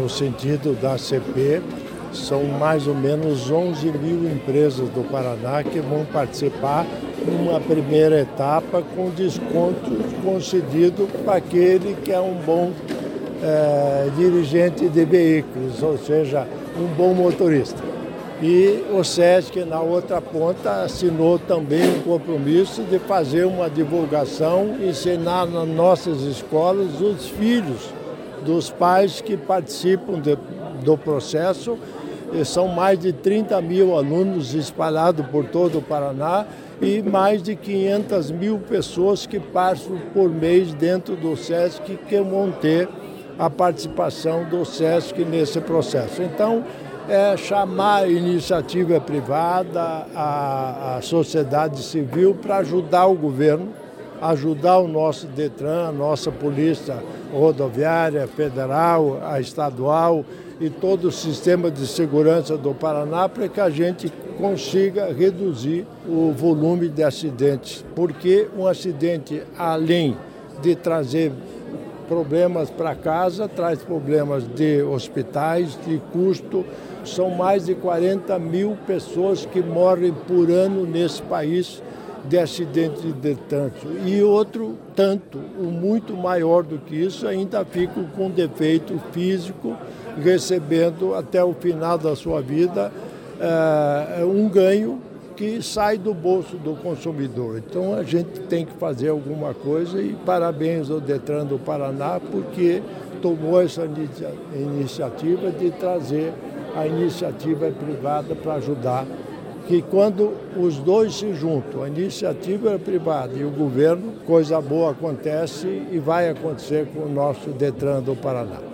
no sentido da CP, são mais ou menos 11 mil empresas do Paraná que vão participar numa primeira etapa com desconto concedido para aquele que é um bom dirigente de veículos, ou seja, um bom motorista. E o SESC, na outra ponta, assinou também um compromisso de fazer uma divulgação, ensinar nas nossas escolas os filhos dos pais que participam do processo. E são mais de 30 mil alunos espalhados por todo o Paraná e mais de 500 mil pessoas que passam por mês dentro do SESC que vão ter a participação do SESC nesse processo. Então, chamar a iniciativa privada, a sociedade civil para ajudar o governo, ajudar o nosso DETRAN, a nossa Polícia Rodoviária Federal, a estadual e todo o sistema de segurança do Paraná para que a gente consiga reduzir o volume de acidentes. Porque um acidente, além de trazer problemas para casa, traz problemas de hospitais, de custo. São mais de 40 mil pessoas que morrem por ano nesse país de acidente de trânsito. E outro tanto, muito maior do que isso, ainda ficam com defeito físico, recebendo até o final da sua vida um ganho que sai do bolso do consumidor. Então a gente tem que fazer alguma coisa e parabéns ao DETRAN do Paraná porque tomou essa iniciativa de trazer a iniciativa privada para ajudar, que quando os dois se juntam, a iniciativa privada e o governo, coisa boa acontece e vai acontecer com o nosso DETRAN do Paraná.